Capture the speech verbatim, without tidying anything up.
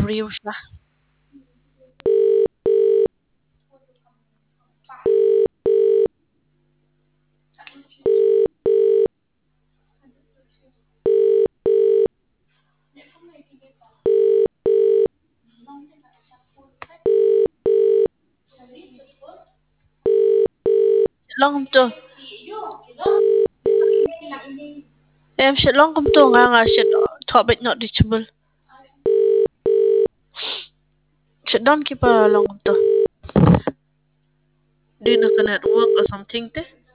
real siya. Long to. Em shit long come to nga nga shit topic not reachable. Shit don't keep a long come to. Do you know the network or something te?